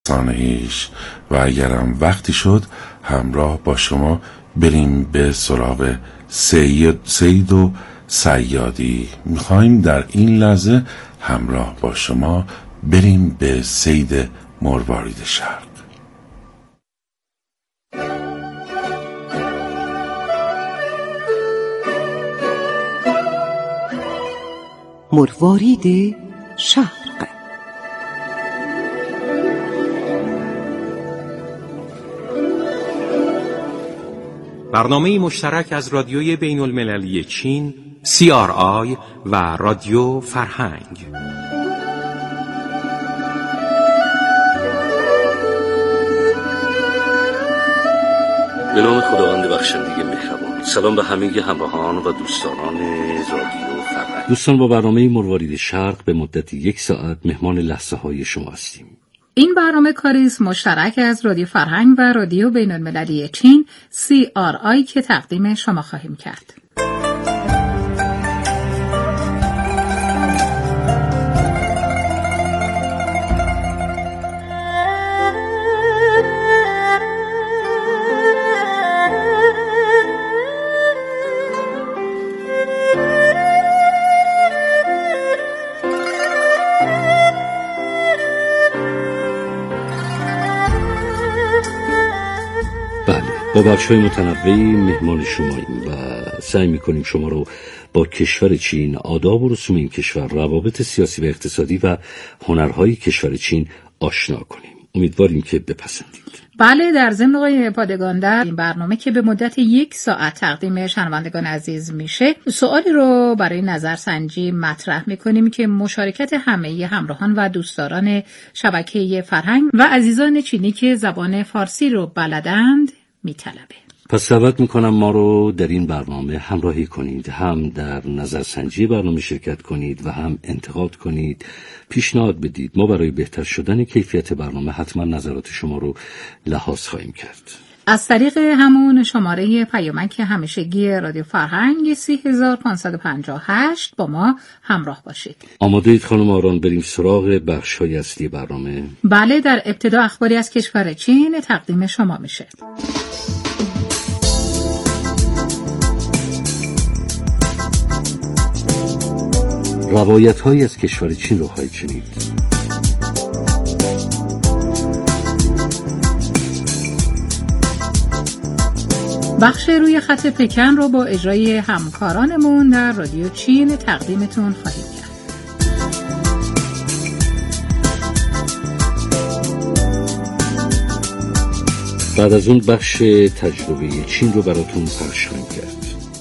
افسانه‌ایش و اگرم وقتی شد همراه با شما بریم به سراغ سید و صیادی. میخوایم در این لحظه همراه با شما بریم به صید مروارید شرق. مروارید شرق. برنامه مشترک از رادیوی بین المللی چین CRI و رادیو فرهنگ. به نام خداوند بخشنده مهربان. سلام به همه همراهان و دوستان رادیو فرهنگ. دوستان، با برنامه مروارید شرق به مدت 1 ساعت مهمان لحظه های شما هستیم. این برنامه کاری است مشترک از رادیو فرهنگ و رادیو بین المللی چین CRI که تقدیم شما خواهیم کرد. با بخش‌های متنوعی مهمان شماییم و سعی می‌کنیم شما رو با کشور چین، آداب و رسوم این کشور، روابط سیاسی و اقتصادی و هنرهای کشور چین آشنا کنیم. امیدواریم که بپسندید. بله، در ضمن آقای پادگان، در این برنامه که به مدت 1 ساعت تقدیم شنوندگان عزیز میشه، سوالی رو برای نظرسنجی مطرح میکنیم که مشارکت همه همراهان و دوستداران شبکه فرهنگ و عزیزان چینی که زبان فارسی رو بلدند میطلبه. پس دعوت میکنم ما رو در این برنامه همراهی کنید، هم در نظرسنجی برنامه شرکت کنید و هم انتقاد کنید، پیشنهاد بدید. ما برای بهتر شدن کیفیت برنامه حتما نظرات شما رو لحاظ خواهیم کرد. از طریق همون شماره پیامک همیشگی رادیو فرهنگ 3558 با ما همراه باشید. آماده اید خانم آران بریم سراغ بخش‌های اصلی برنامه؟ بله، در ابتدا اخباری از کشور چین تقدیم شما میشه. روایت‌هایی از کشور چین رو خواهید شنید. بخش روی خط پکن رو با اجرای همکارانمون در رادیو چین تقدیمتون خواهیم کرد. بعد از اون بخش تجربه چین رو براتون پخش خواهیم کرد.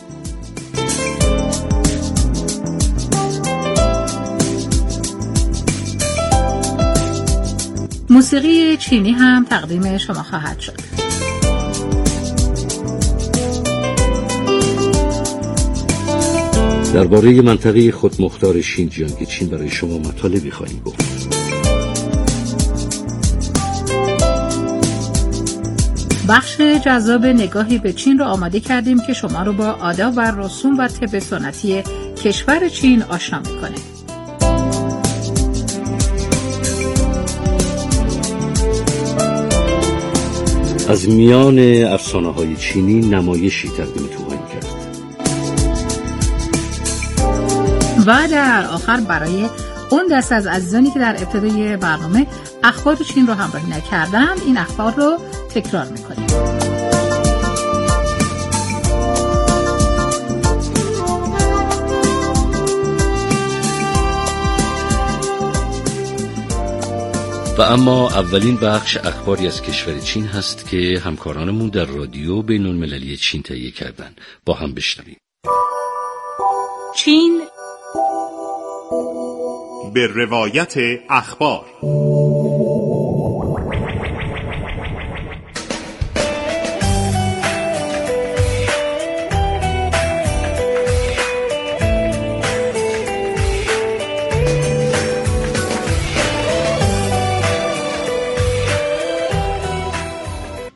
موسیقی چینی هم تقدیم شما خواهد شد. درباره منطقه خودمختار شینجیانگ چین برای شما مطالبی خواهیم گفت. بخش جذاب نگاهی به چین رو آماده کردیم که شما رو با آداب و رسوم و طب سنتی کشور چین آشنا می‌کنه. از میان افسانه‌های چینی نمایشی تقدیمتون خواهیم کرد. و در آخر برای اون دست از عزیزانی که در ابتدای برنامه اخبار چین رو همراهی نکردن، این اخبار رو تکرار میکنیم. و اما اولین بخش اخباری از کشور چین هست که همکارانمون در رادیو بین المللی چین تهیه کردن. با هم بشنویم. چین به روایت اخبار.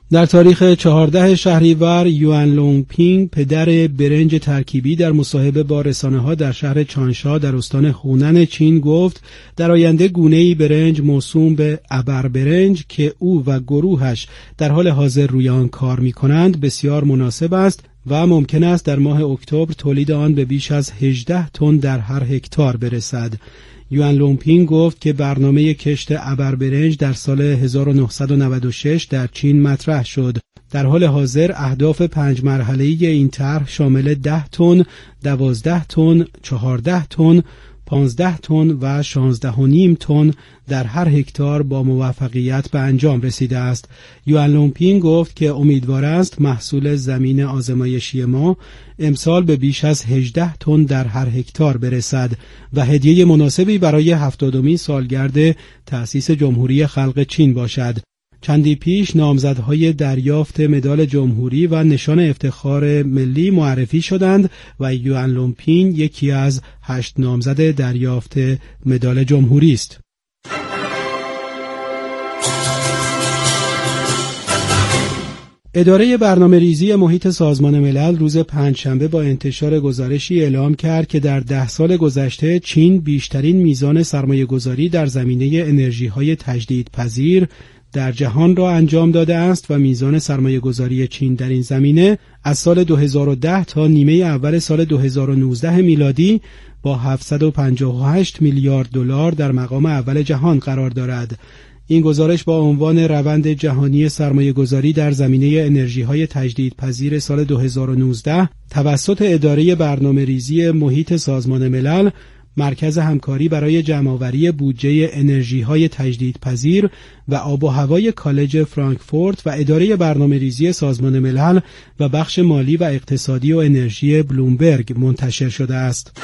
در تاریخ 14 شهریور یوان لونگپینگ پدر برنج ترکیبی در مصاحبه با رسانه‌ها در شهر چانشا در استان هونن چین گفت در آینده گونه‌ای برنج موسوم به ابر برنج که او و گروهش در حال حاضر روی آن کار می‌کنند بسیار مناسب است و ممکن است در ماه اکتبر تولید آن به بیش از 18 تن در هر هکتار برسد. یوان لونگپینگ گفت که برنامه کشت ابر برنج در سال 1996 در چین مطرح شد. در حال حاضر اهداف 5 مرحله‌ای این طرح شامل 10 تن، 12 تن، 14 تن، 15 تن و 16.5 تن در هر هکتار با موفقیت به انجام رسیده است. یوان لونگپینگ گفت که امیدوار است محصول زمین آزمایشی ما امسال به بیش از 18 تن در هر هکتار برسد و هدیه مناسبی برای 70مین سالگرد تأسیس جمهوری خلق چین باشد. چندی پیش نامزدهای دریافت مدال جمهوری و نشان افتخار ملی معرفی شدند و یوان لونگپینگ یکی از 8 نامزد دریافت مدال جمهوری است. اداره برنامه‌ریزی محیط سازمان ملل روز پنجشنبه با انتشار گزارشی اعلام کرد که در 10 سال گذشته چین بیشترین میزان سرمایه‌گذاری در زمینه انرژی‌های تجدیدپذیر در جهان را انجام داده است و میزان سرمایه‌گذاری چین در این زمینه از سال 2010 تا نیمه اول سال 2019 میلادی با 758 میلیارد دلار در مقام اول جهان قرار دارد. این گزارش با عنوان روند جهانی سرمایه‌گذاری در زمینه انرژی‌های تجدیدپذیر سال 2019 توسط اداره برنامه‌ریزی محیط سازمان ملل، مرکز همکاری برای جمع‌آوری بودجه انرژی‌های تجدیدپذیر و آب و هوای کالج فرانکفورت و اداره برنامه‌ریزی سازمان ملل و بخش مالی و اقتصادی و انرژی بلومبرگ منتشر شده است.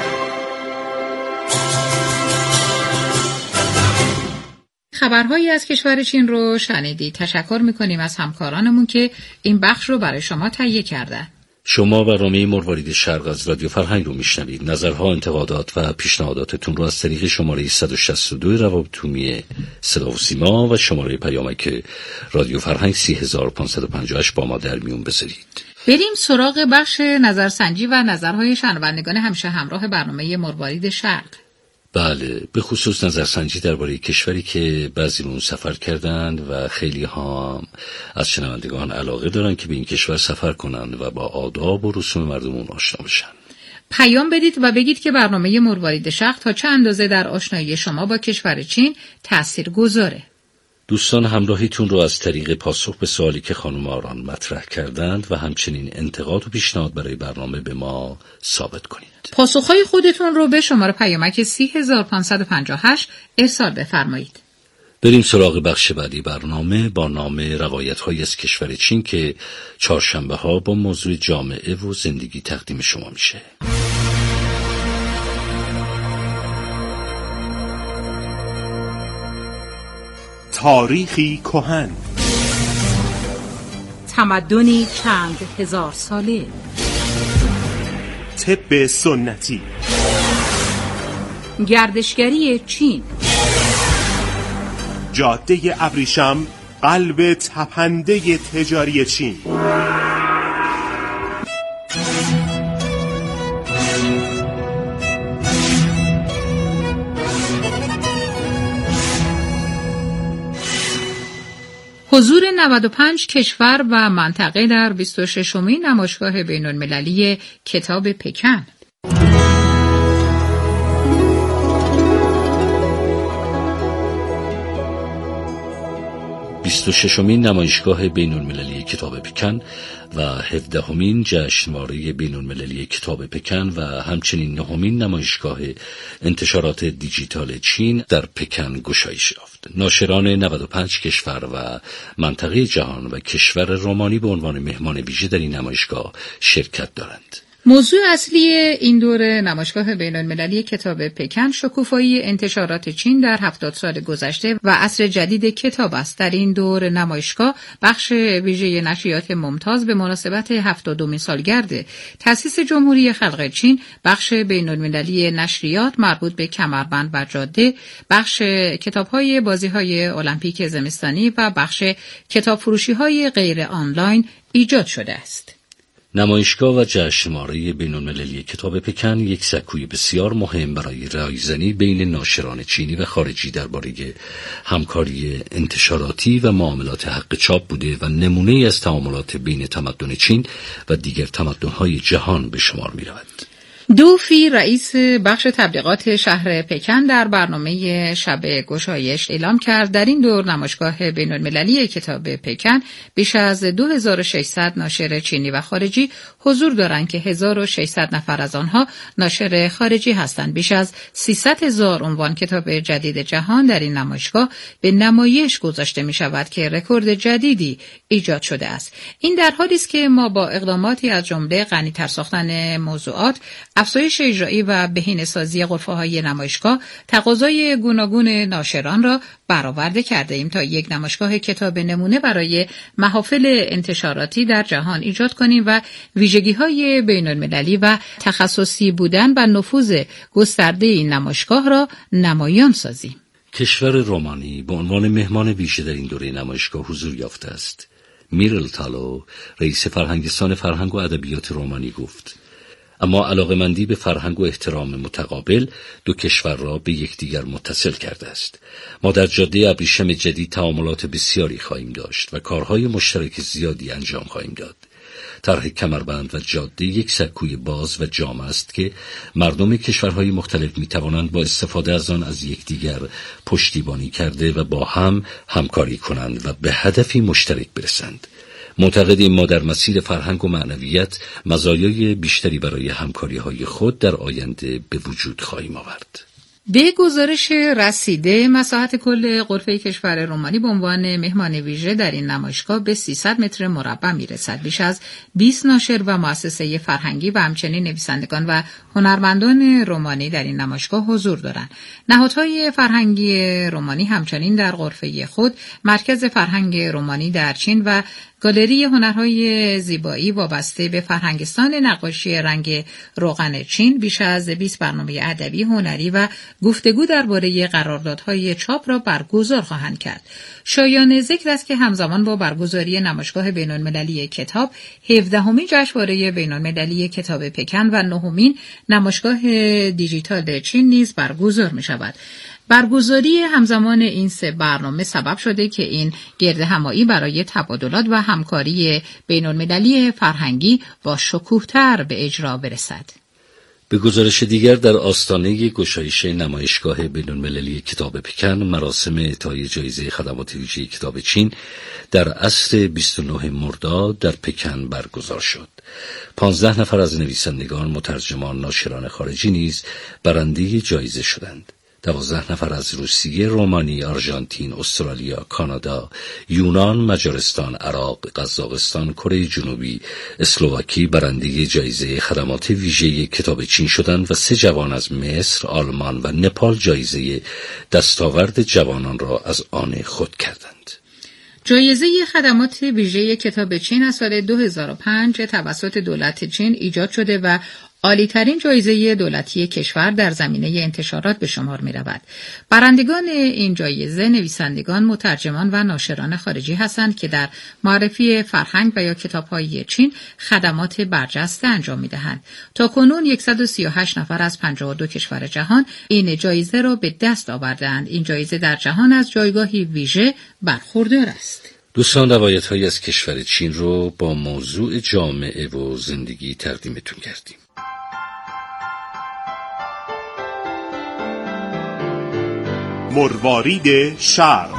خبرهایی از کشور چین رو شنیدید. تشکر می‌کنیم از همکارانمون که این بخش رو برای شما تهیه کردن. شما برنامه مروارید شرق از رادیو فرهنگ رو میشنوید. نظرها، انتقادات و پیشنهاداتتون رو از طریق شماره 162 روابط عمومی صدا و سیما و شماره پیامک رادیو فرهنگ 3558 با ما در میون بذارید. بریم سراغ بخش نظرسنجی و نظرهای شنوندگان همیشه همراه برنامه مروارید شرق. بله، به خصوص نظرسنجی درباره کشوری که بعضی اون سفر کردند و خیلی ها از شنوندگان علاقه دارن که به این کشور سفر کنند و با آداب و رسوم مردم اون آشنا بشن. پیام بدید و بگید که برنامه مروارید شرق تا چه اندازه در آشنایی شما با کشور چین تأثیر گذاره. دوستان همراهیتون رو از طریق پاسخ به سوالی که خانم آران مطرح کردند و همچنین انتقاد و پیشنهاد برای برنامه به ما ثابت کنید. پاسخهای خودتون رو به شماره پیامک 3558 ارسال بفرمایید. بریم سراغ بخش بعدی برنامه با نام روایت‌های از کشور چین که چهارشنبه‌ها با موضوع جامعه و زندگی تقدیم شما میشه. تاریخی کهن، تمدنی چند هزار ساله، طب سنتی، گردشگری چین، جاده ابریشم، قلب تپنده تجاری چین. حضور 95 کشور و منطقه در 26مین نمایشگاه بین‌المللی کتاب پکن. 26مین نمایشگاه بین‌المللی کتاب پکن و 17مین جشنواره بین‌المللی کتاب پکن و همچنین 9مین نمایشگاه انتشارات دیجیتال چین در پکن گشایش یافت. ناشران 95 کشور و منطقه جهان و کشور رومانی به عنوان مهمان ویژه در این نمایشگاه شرکت دارند. موضوع اصلی این دور نمایشگاه بین‌المللی کتاب پکن شکوفایی انتشارات چین در 70 سال گذشته و عصر جدید کتاب است. در این دور نمایشگاه بخش ویژه نشریات ممتاز به مناسبت 70مین سالگرد تأسیس جمهوری خلق چین، بخش بین‌المللی نشریات مربوط به کمربند و جاده، بخش کتاب‌های بازی‌های المپیک زمستانی و بخش کتابفروشی‌های غیر آنلاین ایجاد شده است. نمایشگاه و جشنواره بین‌المللی کتاب پکن یک سکوی بسیار مهم برای رایزنی بین ناشران چینی و خارجی درباره همکاری انتشاراتی و معاملات حق چاپ بوده و نمونه‌ای از تعاملات بین تمدن چین و دیگر تمدن‌های جهان به شمار می‌رود. دو فی رئیس بخش تبلیغات شهر پکن در برنامه شب گشایش اعلام کرد در این دور نمایشگاه بین‌المللی کتاب پکن بیش از 2600 ناشر چینی و خارجی حضور دارند که 1600 نفر از آنها ناشر خارجی هستند. بیش از 300,000 عنوان کتاب جدید جهان در این نمایشگاه به نمایش گذاشته می شود که رکورد جدیدی ایجاد شده است. این در حالی است که ما با اقداماتی از جمله غنی‌تر ساختن موضوعات، افزایش اجرایی و بهینه‌سازی غرفه‌های نمایشگاه تقاضای گوناگون ناشران را برآورده کرده ایم تا یک نمایشگاه کتاب نمونه برای محافل انتشاراتی در جهان ایجاد کنیم و ویژگی‌های بین‌المللی و تخصصی بودن و نفوذ گسترده این نمایشگاه را نمایان سازیم. کشور رومانی به عنوان مهمان ویژه در این دوره نمایشگاه حضور یافته است. میرل تالو، رئیس فرهنگستان فرهنگ و ادبیات رومانی گفت: اما علاقه‌مندی به فرهنگ و احترام متقابل دو کشور را به یکدیگر متصل کرده است. ما در جاده ابریشم جدید تعاملات بسیاری خواهیم داشت و کارهای مشترک زیادی انجام خواهیم داد. طرح کمربند و جاده یک سکوی باز و جامع است که مردم کشورهای مختلف می‌توانند با استفاده از آن از یکدیگر پشتیبانی کرده و با هم همکاری کنند و به هدفی مشترک برسند. معتقدیم ما در مسیر فرهنگ و معنویت مزایای بیشتری برای همکاری‌های خود در آینده به وجود خواهیم آورد. به گزارش رسیده مساحت کل غرفه کشور رومانی به عنوان مهمان ویژه در این نمایشگاه به 300 متر مربع میرسد. بیش از 20 ناشر و مؤسسه فرهنگی و همچنین نویسندگان و هنرمندان رومانی در این نمایشگاه حضور دارند. نهادهای فرهنگی رومانی همچنین در غرفه خود مرکز فرهنگ رومانی در چین و گالری هنرهای زیبایی وابسته به فرهنگستان نقاشی رنگ روغن چین بیش از 20 برنامه ادبی، هنری و گفتگو درباره قراردادهای چاپ را برگزار خواهند کرد. شایان ذکر است که همزمان با برگزاری نمایشگاه بین‌المللی کتاب 17مین جشنواره بین‌المللی کتاب پکن و 9مین نمایشگاه دیجیتال چین نیز برگزار می شود. برگزاری همزمان این سه برنامه سبب شده که این گردهمایی برای تبادلات و همکاری بین‌المللی فرهنگی با شکوه‌تر به اجرا برسد. به گزارش دیگر در آستانه گشایش نمایشگاه بین‌المللی کتاب پکن مراسم اعطای جایزه خدمات ویژه کتاب چین در عصر 29 مرداد در پکن برگزار شد. 15 نفر از نویسندگان، مترجمان، ناشران خارجی نیز برنده جایزه شدند. 12 نفر از روسیه، رومانی، آرژانتین، استرالیا، کانادا، یونان، مجارستان، عراق، قزاقستان، کره جنوبی، اسلواکی برنده جایزه خدمات ویژه کتاب چین شدند و 3 جوان از مصر، آلمان و نپال جایزه دستاورد جوانان را از آن خود کردند. جایزه خدمات ویژه کتاب چین از سال 2005 توسط دولت چین ایجاد شده و عالی‌ترین جایزه دولتی کشور در زمینه انتشارات به شمار می‌رود. برندگان این جایزه نویسندگان، مترجمان و ناشران خارجی هستند که در معرفی فرهنگ و یا کتاب‌های چین خدمات برجسته انجام می‌دهند. تاکنون 138 نفر از 52 کشور جهان این جایزه را به دست آورده‌اند. این جایزه در جهان از جایگاهی ویژه برخوردار است. دوستان، روایت‌هایی از کشور چین رو با موضوع جامعه و زندگی تقدیمتون کردیم. مروارید شرق.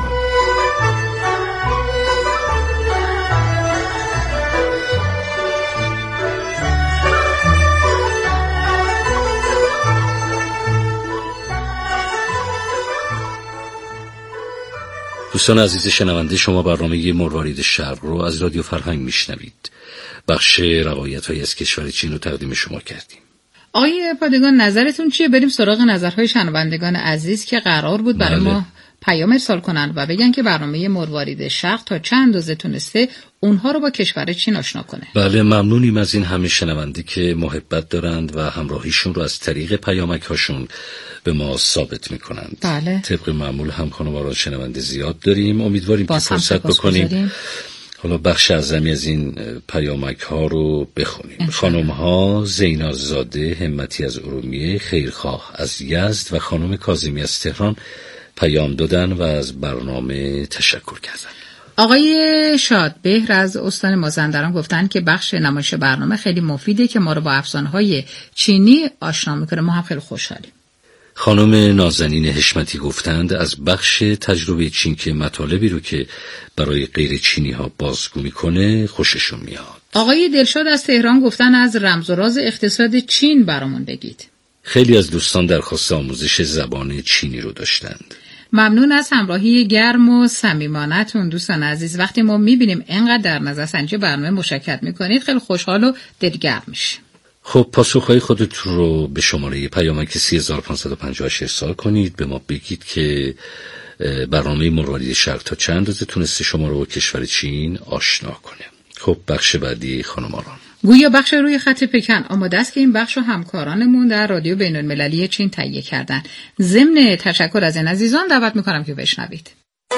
دوستان عزیز شنونده، شما برنامه مروارید شرق رو از رادیو فرهنگ میشنوید. بخش روایت‌های از کشور چین رو تقدیم شما کردیم. آقای پادگان، نظرتون چیه؟ بریم سراغ نظرهای شنوندگان عزیز که قرار بود برای ما پیام ارسال کنن و بگن که برنامه مروارید شرق تا چند اندازه تونسته اونها رو با کشور چین آشنا کنه. بله، ممنونیم از این همه شنونده که محبت دارند و همراهیشون رو از طریق پیامک هاشون به ما ثابت میکنند. بله. طبق معمول هم خانواران شنونده زیاد داریم. امیدواریم که فرصت بکنیم حالا بخش اعظمی از این پیامک ها رو بخونیم. خانم ها زینا زاده همتی از ارومیه، خیرخواه از یزد و خانم کاظمی از تهران پیام دادن و از برنامه تشکر کردن. آقای شادبهر از استان مازندران گفتن که بخش نمایش برنامه خیلی مفیده که ما رو با افسانه‌های چینی آشنا میکنه. ما هم خیلی خوشحالیم. خانم نازنین حشمتی گفتند از بخش تجربه چین که مطالبی رو که برای غیر چینی ها بازگو میکنه خوششون میاد. آقای دلشاد از تهران گفتن از رمز و راز اقتصاد چین برامون بگید. خیلی از دوستان درخواست آموزش زبان چینی رو داشتند. ممنون از همراهی گرم و صمیمانه‌تون دوستان عزیز. وقتی ما میبینیم اینقدر در نظرسنجی برنامه مشارکت میکنید خیلی خوشحال و دلگرم میشیم. خب پاسخهای خودتون رو به شماره پیامک 3558 ارسال کنید. به ما بگید که برنامه مروارید شرق تا چند اندازه تونسته شما رو با کشور چین آشنا کنه. خب بخش بعدی خانم آران. گویا بخش روی خط پکن آماده است که این بخش رو همکارانمون در رادیو بین‌المللی چین تهیه کردن. ضمن تشکر از این عزیزان دعوت میکنم که بشنوید.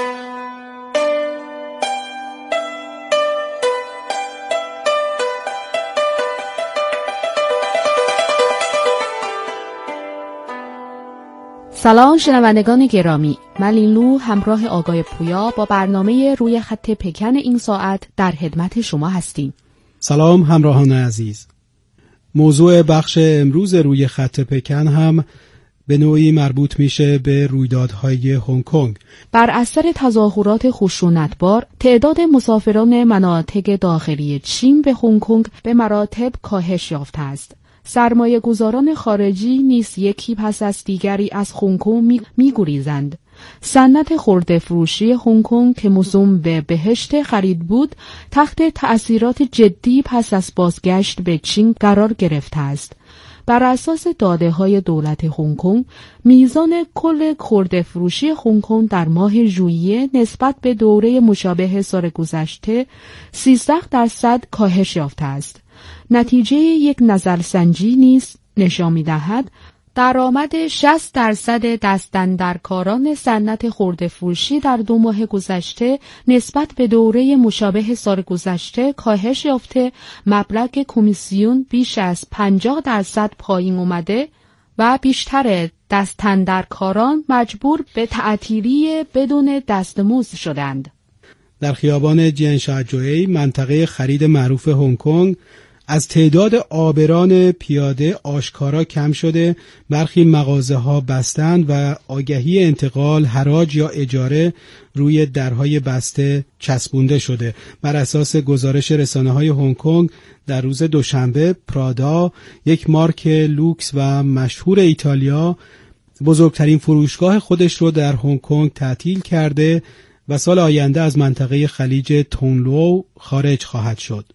سلام شنوندگان گرامی، من لینلو همراه آقای پویا با برنامه روی خط پکن این ساعت در خدمت شما هستیم. سلام همراهان عزیز. موضوع بخش امروز روی خط پکن هم به نوعی مربوط میشه به رویدادهای هنگ کنگ. بر اثر تظاهرات خشونتبار تعداد مسافران مناطق داخلی چین به هنگ کنگ به مراتب کاهش یافته است. سرمایه گذاران خارجی نیز یکی پس از دیگری از هنگ کنگ می‌گریزند. صنعت خرده فروشی هنگ کنگ که موسوم به بهشت خرید بود، تحت تأثیرات جدی پس از بازگشت به چین قرار گرفته است. بر اساس داده‌های دولت هنگ کنگ، میزان کل خرده فروشی هنگ کنگ در ماه ژوئیه نسبت به دوره مشابه سال گذشته 13% کاهش یافته است. نتیجه یک نظرسنجی نیز نشان می‌دهد درآمد 60% دستاندرکاران صنعت خرده فروشی در 2 ماه گذشته نسبت به دوره مشابه سال گذشته کاهش یافته، مبلغ کمیسیون بیش از 50% پایین اومده و بیشتر دستاندرکاران مجبور به تعطیلی بدون دستمزد شدند. در خیابان جینشاجوی منطقه خرید معروف هنگ کنگ از تعداد عابران پیاده آشکارا کم شده، برخی مغازه‌ها بستند و آگهی انتقال، حراج یا اجاره روی درهای بسته چسبونده شده. بر اساس گزارش رسانه‌های هنگ کنگ در روز دوشنبه، پرادا، یک مارک لوکس و مشهور ایتالیا، بزرگترین فروشگاه خودش رو در هنگ کنگ تعطیل کرده و سال آینده از منطقه خلیج تونلو خارج خواهد شد.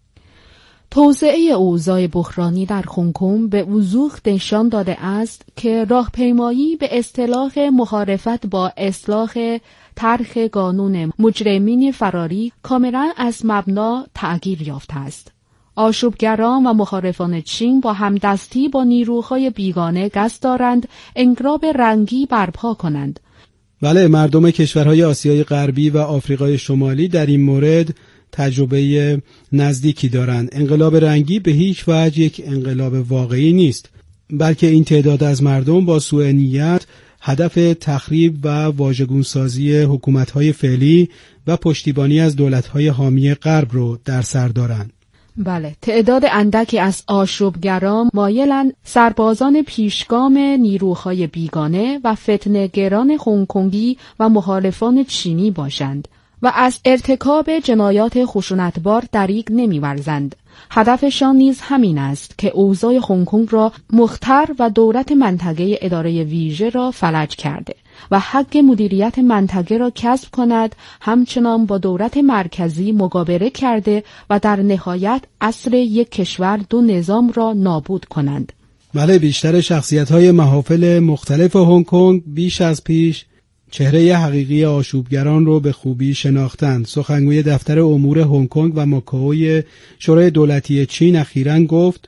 توسعه اوضاع بحرانی در هنگ کنگ به وضوح نشان داده است که راهپیمایی به اصطلاح مخالفت با اصلاح طرح قانون مجرمین فراری کاملا از مبنا تغییر یافته است. آشوبگران و مخالفان چین با همدستی با نیروهای بیگانه قصد دارند انقلاب رنگی برپا کنند. بله، مردم کشورهای آسیای غربی و آفریقای شمالی در این مورد تجربه نزدیکی دارند. انقلاب رنگی به هیچ وجه یک انقلاب واقعی نیست، بلکه این تعداد از مردم با سوء نیت هدف تخریب و واژگونسازی حکومت‌های فعلی و پشتیبانی از دولت‌های حامی غرب رو در سر دارند. بله، تعداد اندکی از آشوبگران مایلند سربازان پیشگام نیروهای بیگانه و فتنه‌گران هنگ کنگی و مخالفان چینی باشند و از ارتکاب جنایات خشونتبار دریغ نمی‌ورزند. هدفشان نیز همین است که اوضاع هنگ کنگ را مختر و دولت منطقه اداره ویژه را فلج کرده. و حق مدیریت منطقه را کسب کند، همچنان با دولت مرکزی مقابله کرده و در نهایت اصل یک کشور دو نظام را نابود کنند. بله، بیشتر شخصیت‌های محافل مختلف هنگ کنگ بیش از پیش چهره حقیقی آشوبگران رو به خوبی شناختند. سخنگوی دفتر امور هنگ کنگ و ماکائو شورای دولتی چین اخیراً گفت: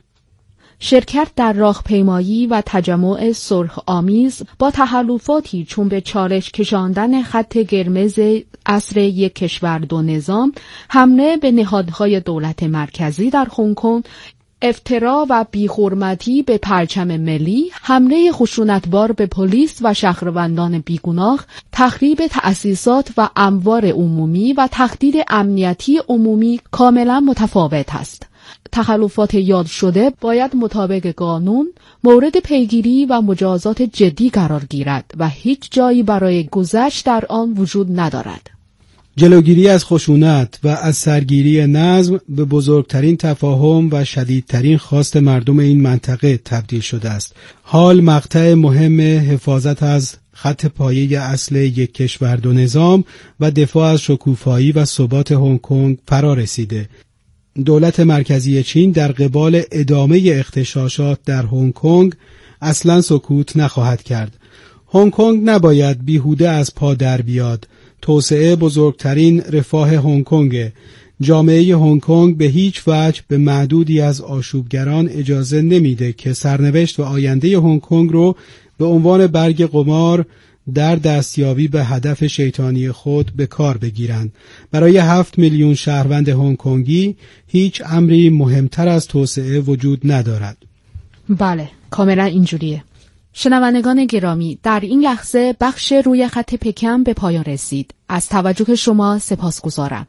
شرکت در راهپیمایی و تجمع صلح آمیز با تحالفاتی چون به چالش کشاندن خط قرمز اصل یک کشور دو نظام، حمله به نهادهای دولت مرکزی در هنگ کنگ، افترا و بی‌حرمتی به پرچم ملی، حمله خشونتبار به پلیس و شهروندان بیگناه، تخریب تأسیسات و اموال عمومی و تهدید امنیتی عمومی کاملا متفاوت است. تخلفات یاد شده باید مطابق قانون مورد پیگیری و مجازات جدی قرار گیرد و هیچ جایی برای گذشت در آن وجود ندارد. جلوگیری از خشونت و از سرگیری نظم به بزرگترین تفاهم و شدیدترین خواست مردم این منطقه تبدیل شده است. حال مقطع مهم حفاظت از خط پایه اصل یک کشور دو نظام و دفاع از شکوفایی و ثبات هنگ کنگ فرا رسیده. دولت مرکزی چین در قبال ادامه اغتشاشات در هنگ کنگ اصلاً سکوت نخواهد کرد. هنگ کنگ نباید بیهوده از پا در بیاد. توسعه بزرگترین رفاه هنگ کنگ. جامعه هنگ کنگ به هیچ وجه به معدودی از آشوبگران اجازه نمیده که سرنوشت و آینده هنگ کنگ رو به عنوان برگ قمار در دستیابی به هدف شیطانی خود به کار بگیرند. برای 7 میلیون شهروند هنگ کنگی هیچ امری مهمتر از توسعه وجود ندارد. بله، کاملا اینجوریه. شنوندگان گرامی، در این لحظه بخش روی خط پکن به پایان رسید. از توجه شما سپاسگزارم.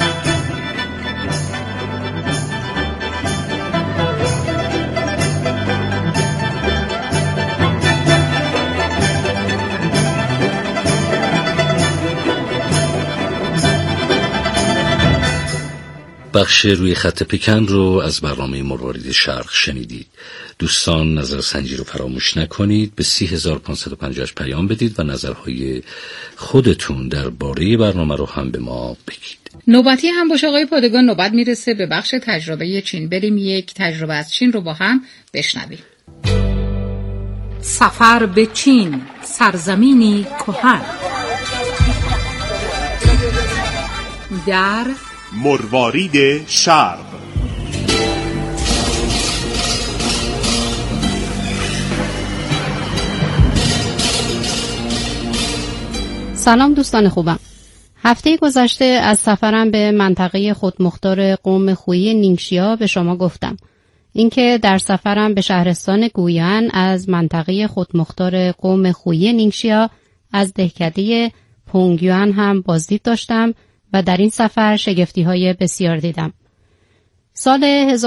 بخش روی خط پکن رو از برنامه مروارید شرق شنیدید. دوستان نظرسنجی رو فراموش نکنید، به 30558 پیام بدید و نظرهای خودتون درباره برنامه رو هم به ما بگید. نوبتی هم باشه آقای پادگان، نوبت میرسه به بخش تجربه چین. بریم یک تجربه از چین رو با هم بشنویم. سفر به چین، سرزمینی کهن. در مروارید شرق. سلام دوستان خوبم. هفته گذشته از سفرم به منطقه خودمختار قوم خویی نینگشیا به شما گفتم. اینکه در سفرم به شهرستان گویان از منطقه خودمختار قوم خویی نینگشیا از دهکده پونگیوان هم بازدید داشتم و در این سفر شگفتی‌های بسیار دیدم. سال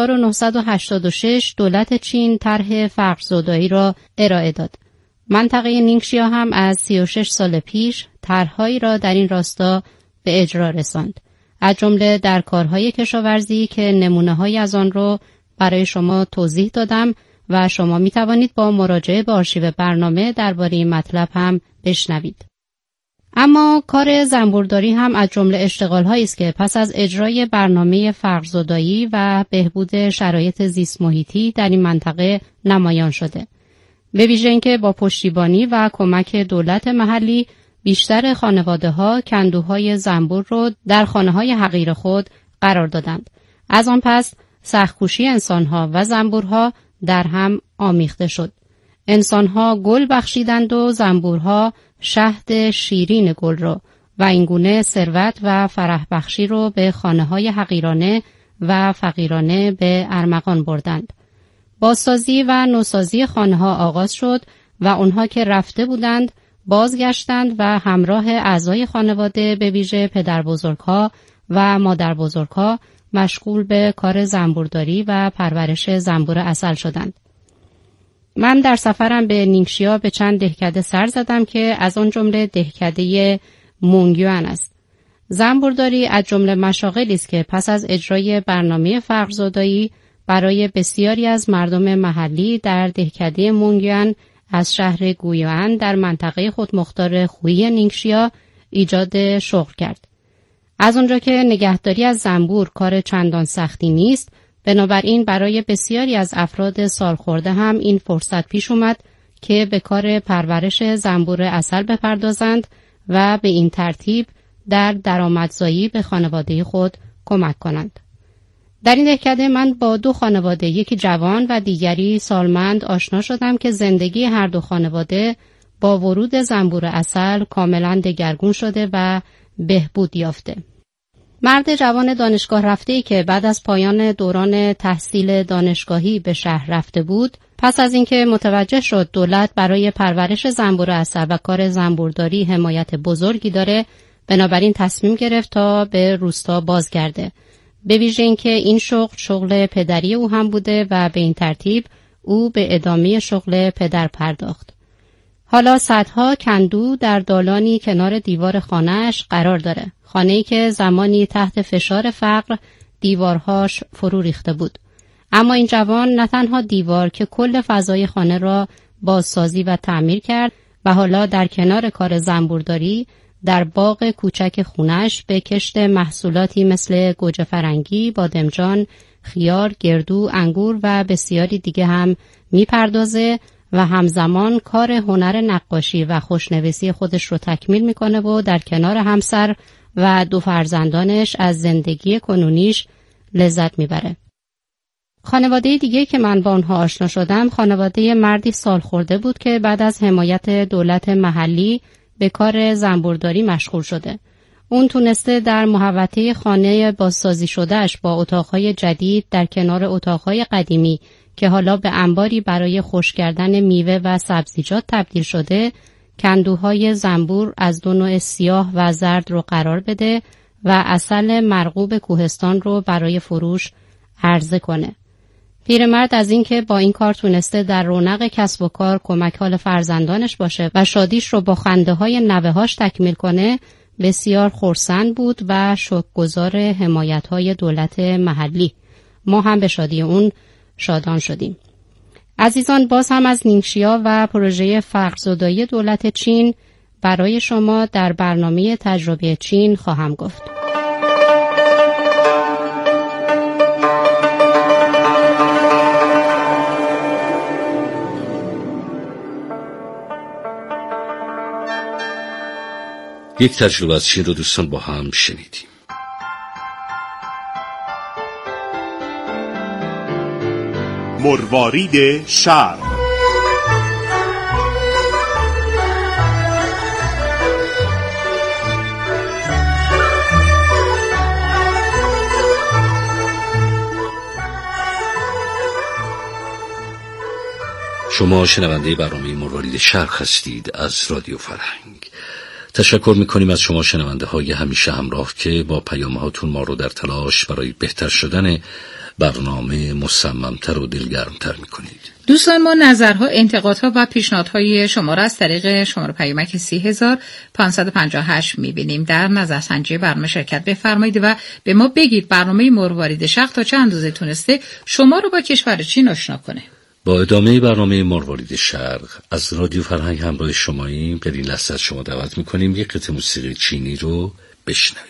1986 دولت چین طرح فقرزدایی را ارائه داد. منطقه نینگشیا هم از 36 سال پیش طرح‌هایی را در این راستا به اجرا رساند. از جمله در کارهای کشاورزی که نمونه‌هایی از آن را برای شما توضیح دادم و شما می توانید با مراجعه به آرشیو برنامه درباره این مطلب هم بشنوید. اما کار زنبورداری هم از جمله اشتغال‌هایی است که پس از اجرای برنامه فقرزدایی و بهبود شرایط زیست محیطی در این منطقه نمایان شده. به ویژه اینکه با پشتیبانی و کمک دولت محلی بیشتر خانواده‌ها کندوهای زنبور رو در خانه‌های حقیر خود قرار دادند. از آن پس سخت‌کوشی انسان‌ها و زنبورها در هم آمیخته شد. انسان‌ها گل بخشیدند و زنبورها شهد شیرین گل رو و اینگونه ثروت و فرح بخشی رو به خانه‌های حقیرانه و فقیرانه به ارمغان بردند. بازسازی و نوسازی خانه‌ها آغاز شد و اونها که رفته بودند بازگشتند و همراه اعضای خانواده به ویژه پدر بزرگ‌ها و مادر بزرگ‌ها مشغول به کار زنبورداری و پرورش زنبور عسل شدند. من در سفرم به نینگشیا به چند دهکده سر زدم که از آن جمله دهکده مونگیوان است. زنبورداری از جمله مشاغلی است که پس از اجرای برنامه فقرزدایی برای بسیاری از مردم محلی در دهکده مونگیوان از شهر گویوان در منطقه خودمختار خویی نینگشیا ایجاد شغل کرد. از اونجا که نگهداری از زنبور کار چندان سختی نیست، بنابراین برای بسیاری از افراد سالخورده هم این فرصت پیش اومد که به کار پرورش زنبور عسل بپردازند و به این ترتیب در درآمدزایی به خانواده خود کمک کنند. در این دهکده من با 2 خانواده، یکی جوان و دیگری سالمند آشنا شدم که زندگی هر 2 خانواده با ورود زنبور عسل کاملا دگرگون شده و بهبود یافته. مرد جوان دانشگاه رفته‌ای که بعد از پایان دوران تحصیل دانشگاهی به شهر رفته بود، پس از اینکه متوجه شد دولت برای پرورش زنبور عسل و کار زنبورداری حمایت بزرگی داره، بنابراین تصمیم گرفت تا به روستا بازگرده. به ویژه اینکه این شغل پدری او هم بوده و به این ترتیب او به ادامه شغل پدر پرداخت. حالا صدها کندو در دالانی کنار دیوار خانه‌اش قرار داره. خانه‌ای که زمانی تحت فشار فقر دیوارهاش فرو ریخته بود. اما این جوان نه تنها دیوار که کل فضای خانه را بازسازی و تعمیر کرد و حالا در کنار کار زنبورداری در باغ کوچک خونش به کشت محصولاتی مثل گوجه فرنگی، بادمجان، خیار، گردو، انگور و بسیاری دیگه هم میپردازه و همزمان کار هنر نقاشی و خوشنویسی خودش رو تکمیل میکنه و در کنار همسر و 2 فرزندانش از زندگی کنونیش لذت میبره. خانواده دیگه که من با اونها آشنا شدم خانواده مردی سالخورده بود که بعد از حمایت دولت محلی به کار زنبورداری مشغول شده. اون تونسته در محوطه خانه بازسازی شدهش با اتاقهای جدید در کنار اتاقهای قدیمی که حالا به انباری برای خشک کردن میوه و سبزیجات تبدیل شده، کندوهای زنبور از 2 نوع سیاه و زرد رو قرار بده و عسل مرغوب کوهستان رو برای فروش عرضه کنه. پیرمرد از اینکه با این کار تونسته در رونق کسب و کار کمک حال فرزندانش باشه و شادیش رو با خنده‌های نوه‌هاش تکمیل کنه، بسیار خرسند بود و شکرگزار حمایت‌های دولت محلی. ما هم به شادی اون شادان شدیم. عزیزان، باز هم از نینگشیا و پروژه فقرزدایی دولت چین برای شما در برنامه تجربه چین خواهم گفت. یک تجربه از چین رو دوستان با هم شنیدیم. مروارید شرق. شما شنونده برنامه مروارید شرق هستید از رادیو فرهنگ. تشکر میکنیم از شما شنونده های همیشه همراه که با پیام هاتون ما رو در تلاش برای بهتر شدن برنامه مصممتر و دلگرمتر میکنید. دوستان، ما نظرها، انتقادها و پیشنهادهای شما را از طریق شماره پیامک 30558 میبینیم. در نظرسنجی برنامه شرکت بفرمایید و به ما بگید برنامه مروارید شرق تا چه اندازه تونسته شما رو با کشور چین آشنا کنه. با ادامه برنامه مروارید شرق از رادیو فرهنگ همراه شماییم. در این لحظه از شما دعوت میکنیم یک قطعه موسیقی چینی رو بشنوید.